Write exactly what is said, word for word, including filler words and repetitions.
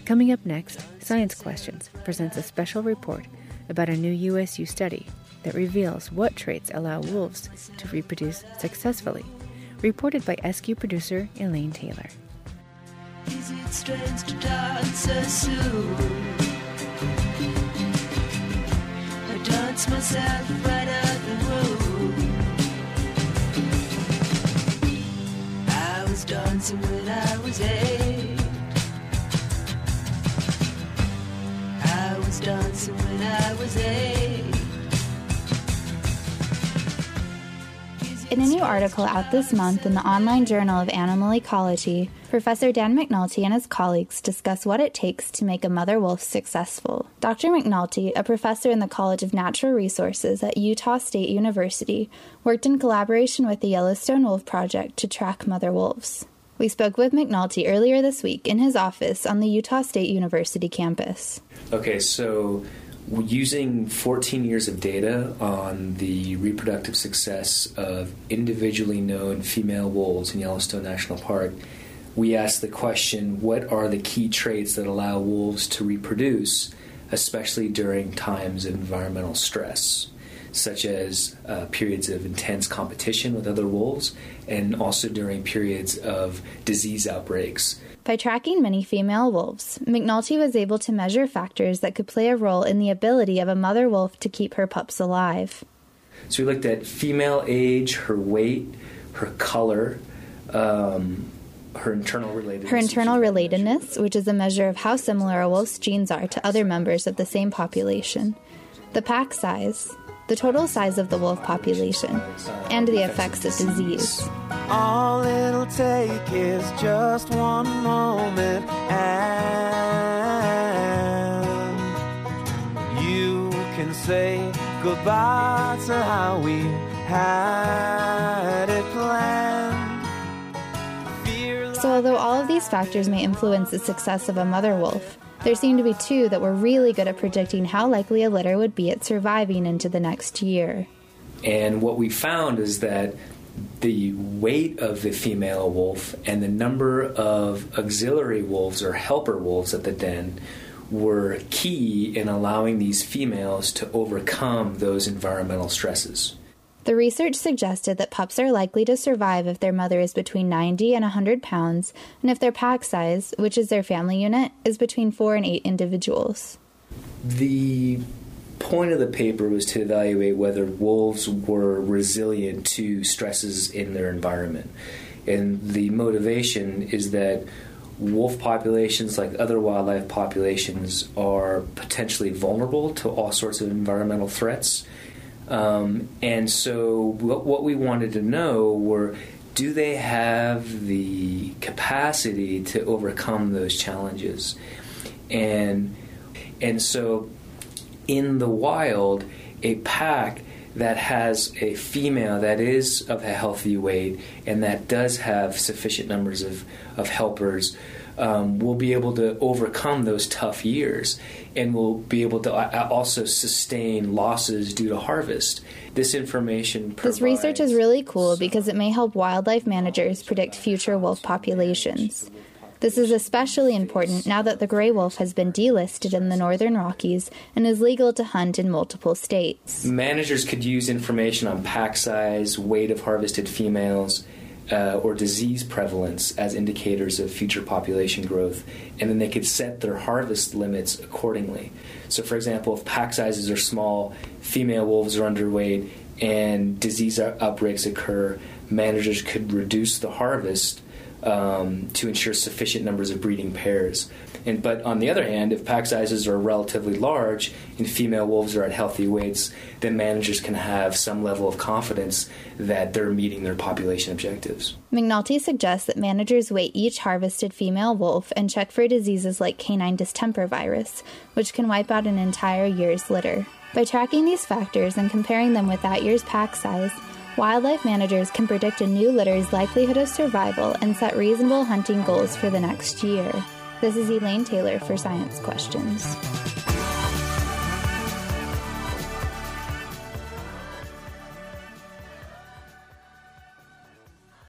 Coming up next, Science Questions presents a special report about a new U S U study that reveals what traits allow wolves to reproduce successfully. Reported by S Q producer Elaine Taylor. Is it strange to dance so soon? I dance myself right out the room. I was dancing when I was eight. I was dancing when I was eight. In a new article out this month in the Online Journal of Animal Ecology, Professor Dan McNulty and his colleagues discuss what it takes to make a mother wolf successful. Doctor McNulty, a professor in the College of Natural Resources at Utah State University, worked in collaboration with the Yellowstone Wolf Project to track mother wolves. We spoke with McNulty earlier this week in his office on the Utah State University campus. Okay, so using fourteen years of data on the reproductive success of individually known female wolves in Yellowstone National Park, we asked the question, what are the key traits that allow wolves to reproduce, especially during times of environmental stress, such as uh, periods of intense competition with other wolves, and also during periods of disease outbreaks. By tracking many female wolves, McNulty was able to measure factors that could play a role in the ability of a mother wolf to keep her pups alive. So we looked at female age, her weight, her color, um, her internal relatedness. Her internal relatedness, which is a measure of how similar a wolf's genes are to other members of the same population. The pack size, the total size of the wolf population, and the effects of disease. All it'll take is just one moment, and you can say goodbye to how we had it planned. Fear So although all of these factors may influence the success of a mother wolf, there seemed to be two that were really good at predicting how likely a litter would be at surviving into the next year. And what we found is that the weight of the female wolf and the number of auxiliary wolves or helper wolves at the den were key in allowing these females to overcome those environmental stresses. The research suggested that pups are likely to survive if their mother is between ninety and one hundred pounds, and if their pack size, which is their family unit, is between four and eight individuals. The point of the paper was to evaluate whether wolves were resilient to stresses in their environment. And the motivation is that wolf populations, like other wildlife populations, are potentially vulnerable to all sorts of environmental threats. Um, and so what, what we wanted to know were, do they have the capacity to overcome those challenges? And and so in the wild, a pack that has a female that is of a healthy weight and that does have sufficient numbers of, of helpers um, will be able to overcome those tough years and will be able to also sustain losses due to harvest. This information provides... This research is really cool because it may help wildlife managers predict future wolf populations. This is especially important now that the gray wolf has been delisted in the Northern Rockies and is legal to hunt in multiple states. Managers could use information on pack size, weight of harvested females, uh, or disease prevalence as indicators of future population growth, and then they could set their harvest limits accordingly. So, for example, if pack sizes are small, female wolves are underweight, and disease outbreaks occur, managers could reduce the harvest Um, to ensure sufficient numbers of breeding pairs. And but on the other hand, if pack sizes are relatively large and female wolves are at healthy weights, then managers can have some level of confidence that they're meeting their population objectives. McNulty suggests that managers weigh each harvested female wolf and check for diseases like canine distemper virus, which can wipe out an entire year's litter. By tracking these factors and comparing them with that year's pack size, wildlife managers can predict a new litter's likelihood of survival and set reasonable hunting goals for the next year. This is Elaine Taylor for Science Questions.